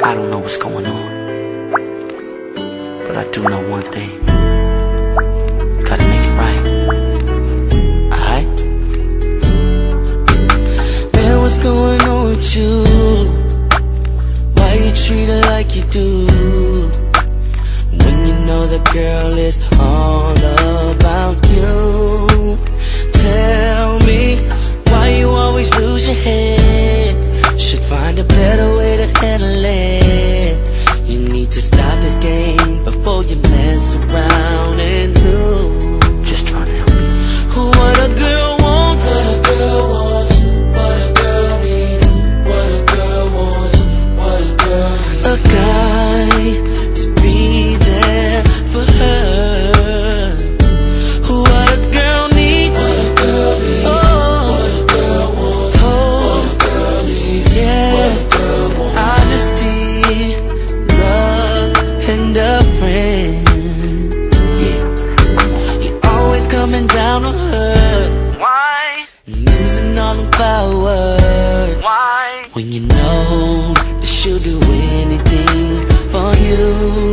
I don't know what's going on, but I do know one thing. You gotta make it right. Alright? Man, what's going on with you? Why you treat her like you do? When you know the girl is all about you. Tell me, why you always lose your head? Should find a better way to handle it. You need to stop this game before you mess around and lose. Just trying to help you. What a girl wants, what a girl wants, what a girl needs, what a girl wants, what a girl needs. A guy to be there for her. What a girl needs, what a girl needs, oh, what a girl wants, oh, what a girl needs, yeah, what a girl wants. Honesty, love, and a friend. Yeah, you're always coming down on her. Why? Using all the power. Why? When you know that she'll do anything for you.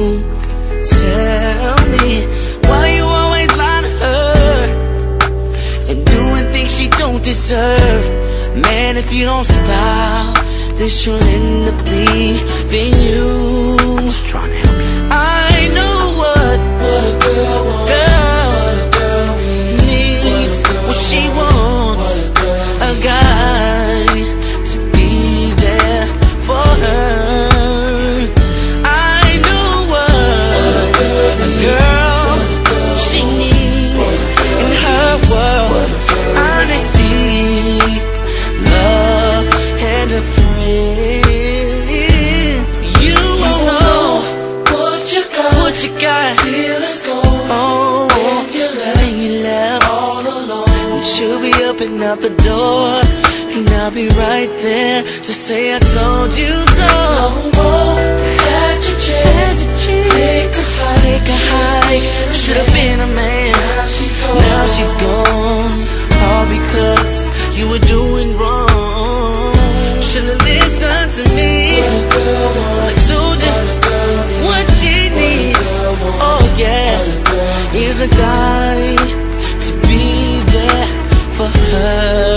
Tell me, why you always lie to her and doing things she don't deserve? Man, if you don't stop, then she'll end up leaving you. Just trying to help you. I know what a girl wants, what a girl needs, what she wants. A guy to be there for her. I know what a girl she needs in her world. Honesty, love, and a friend. You won't know what you got till it's gone. Oh, when you left all alone. And she'll be up and out the door, and I'll be right there to say I told you so. Had your chance, take a hike. Should've been a man, now she's gone. All because you were doing wrong. Should've listened to me. I told you what she needs. Oh yeah, is a guy to be there for her.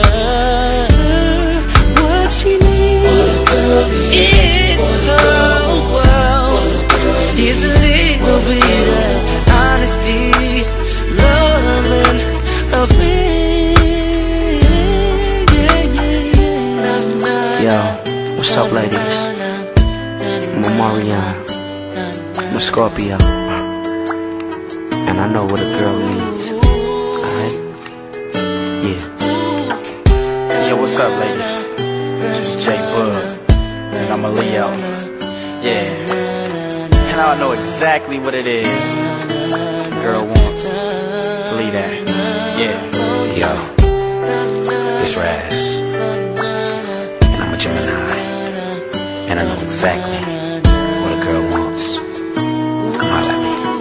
What she needs in her world is a little bit of honesty, love, and a friend. Yo, what's up, ladies? I'm Omarion. I'm a Scorpio, and I know what a girl needs. Alright? Yeah. Yo, what's up, ladies? This is Jay Bug, and I'm a Leo. Yeah. And I know exactly what it is the girl wants. Believe that. Yeah. Yo, it's Raz, and I'm a Gemini, and I know exactly what a girl wants. Come holla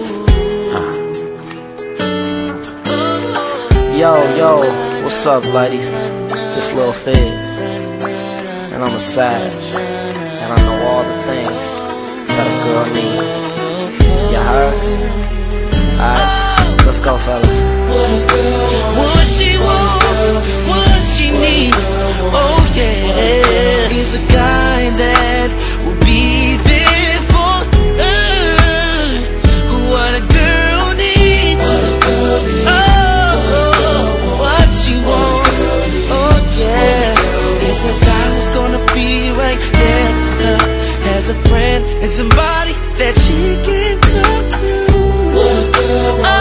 at me. Yo, what's up, ladies? This Lil Fizz, and I'm a Sag, and I know all the things that a girl needs. You heard? Alright, let's go, fellas. What she wants, what she needs, oh yeah, is a guy that will be there for her. What a girl needs, oh, what she wants, oh yeah, is a guy who's gonna be right there for her, as a friend and somebody that she can talk to. What a girl wants.